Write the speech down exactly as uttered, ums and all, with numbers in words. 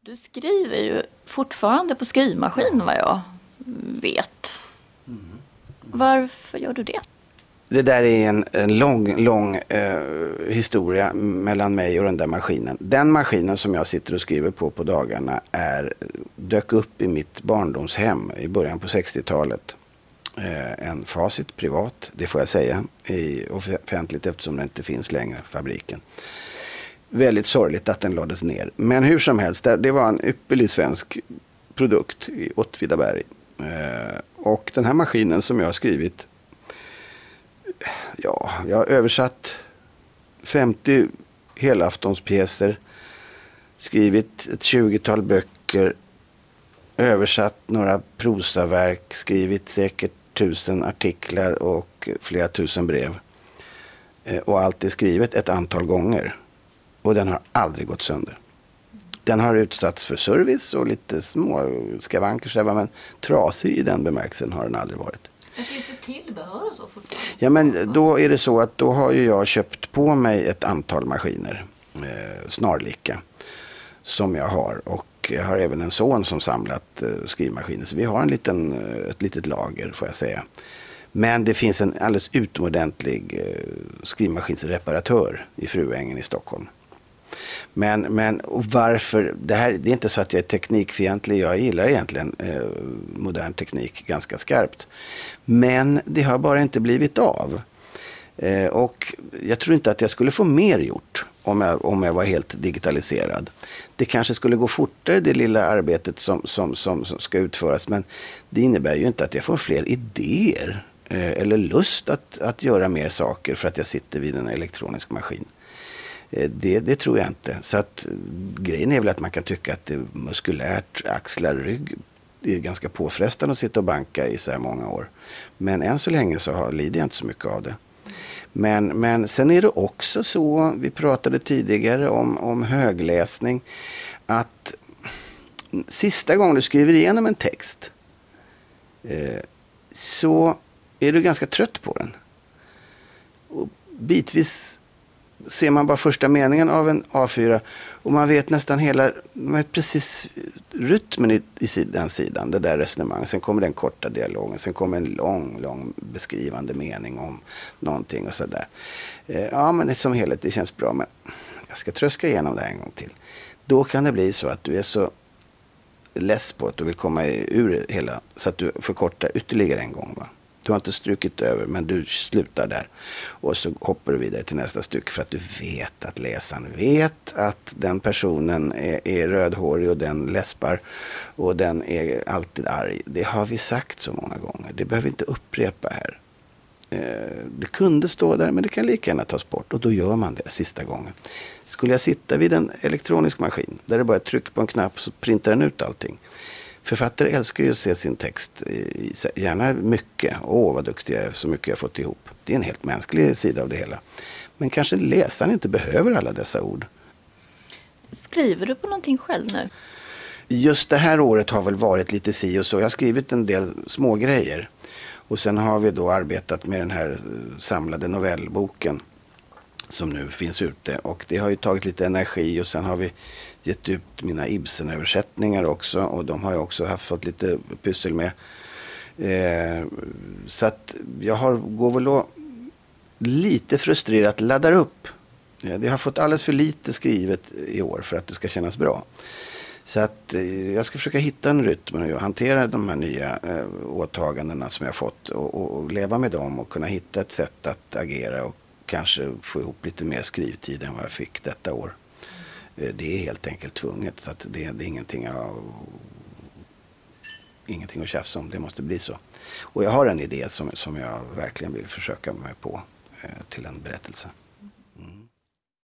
Du skriver ju fortfarande på skrivmaskin vad jag vet. Mm. Varför gör du det? Det där är en, en lång, lång eh, historia mellan mig och den där maskinen. Den maskinen som jag sitter och skriver på på dagarna är, dök upp i mitt barndomshem i början på sextiotalet. Eh, en Facit privat, det får jag säga, i offentligt eftersom den inte finns längre, fabriken. Väldigt sorgligt att den lades ner. Men hur som helst, det, det var en ypperlig svensk produkt i Åtvidaberg. Eh, och den här maskinen som jag har skrivit, ja, jag har översatt femtio helaftonspjäser, skrivit ett tjugotal böcker, översatt några prosaverk, skrivit säkert tusen artiklar och flera tusen brev. Eh, och allt är skrivet ett antal gånger. Och den har aldrig gått sönder. Den har utsatts för service och lite små skavanker, men trasig i den bemärkelsen har den aldrig varit. Men finns det tillbehör och så fortfarande? Ja, men då är det så att då har ju jag köpt på mig ett antal maskiner, eh, snarlika, som jag har. Och jag har även en son som samlat eh, skrivmaskiner. Så vi har en liten, eh, ett litet lager, får jag säga. Men det finns en alldeles utomordentlig eh, skrivmaskinsreparatör i Fruängen i Stockholm. Men, men och varför, det här, det är inte så att jag är teknikfientlig, jag gillar egentligen eh, modern teknik ganska skarpt. Men det har bara inte blivit av. Eh, och jag tror inte att jag skulle få mer gjort om jag, om jag var helt digitaliserad. Det kanske skulle gå fortare, det lilla arbetet som, som, som, som ska utföras, men det innebär ju inte att jag får fler idéer eh, eller lust att, att göra mer saker för att jag sitter vid en elektronisk maskin. Det, det tror jag inte. Så att grejen är väl att man kan tycka att det är muskulärt, axlar, rygg. Det är ganska påfrestande att sitta och banka i så här många år. Men än så länge så har, lider jag inte så mycket av det. Men, men sen är det också så, vi pratade tidigare om, om högläsning, att sista gången du skriver igenom en text eh, så är du ganska trött på den. Och bitvis ser man bara första meningen av en A fyra och man vet nästan hela, man vet precis rytmen i, i den sidan, det där resonemanget. Sen kommer den korta dialogen, sen kommer en lång, lång beskrivande mening om någonting och sådär. Eh, ja, men det som helhet, det känns bra, men jag ska tröska igenom det en gång till. Då kan det bli så att du är så less på att du vill komma ur hela, så att du förkortar ytterligare en gång, va? Du har inte strukit över, men du slutar där. Och så hoppar du vidare till nästa stycke för att du vet att läsaren vet att den personen är, är rödhårig och den läspar och den är alltid arg. Det har vi sagt så många gånger. Det behöver vi inte upprepa här. Eh, det kunde stå där, men det kan lika gärna tas bort. Och då gör man det sista gången. Skulle jag sitta vid en elektronisk maskin där det bara är tryck på en knapp så printar den ut allting. Författare älskar ju att se sin text, gärna mycket. Åh, vad duktig jag är, så mycket jag har fått ihop. Det är en helt mänsklig sida av det hela. Men kanske läsaren inte behöver alla dessa ord. Skriver du på någonting själv nu? Just det här året har väl varit lite si och så. Jag har skrivit en del små grejer. Och sen har vi då arbetat med den här samlade novellboken som nu finns ute. Och det har ju tagit lite energi och sen har vi gett ut mina Ibsen-översättningar också. Och de har jag också haft fått lite pyssel med. Eh, så att jag har, går väl och lite frustrerat laddar upp. Ja, det har fått alldeles för lite skrivet i år för att det ska kännas bra. Så att eh, jag ska försöka hitta en rytm och hantera de här nya eh, åtagandena som jag fått. Och, och, och leva med dem och kunna hitta ett sätt att agera och kanske få ihop lite mer skrivtid än vad jag fick detta år. Det är helt enkelt tvunget, så att det, det är ingenting, av, ingenting att tjafsa om. Det måste bli så. Och jag har en idé som, som jag verkligen vill försöka mig på eh, till en berättelse.